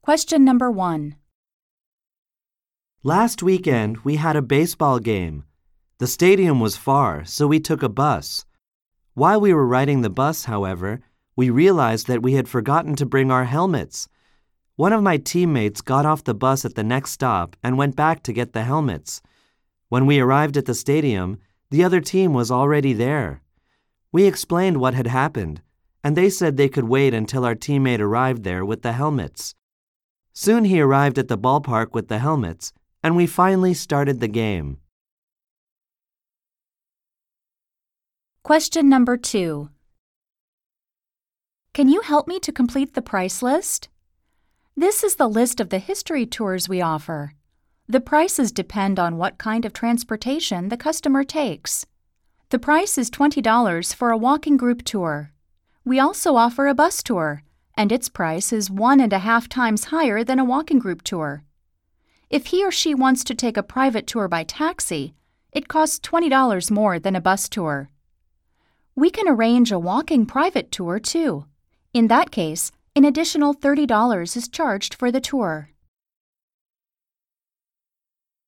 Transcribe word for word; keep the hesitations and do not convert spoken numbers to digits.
Question number one. Last weekend, we had a baseball game. The stadium was far, so we took a bus. While we were riding the bus, however, we realized that we had forgotten to bring our helmets. One of my teammates got off the bus at the next stop and went back to get the helmets. When we arrived at the stadium, the other team was already there. We explained what had happened, and they said they could wait until our teammate arrived there with the helmets. Soon he arrived at the ballpark with the helmets, and we finally started the game. Question number two. Can you help me to complete the price list? This is the list of the history tours we offer. The prices depend on what kind of transportation the customer takes. The price is twenty dollars for a walking group tour. We also offer a bus tour, and its price is one and a half times higher than a walking group tour. If he or she wants to take a private tour by taxi, it costs twenty dollars more than a bus tour. We can arrange a walking private tour, too. In that case, an additional thirty dollars is charged for the tour.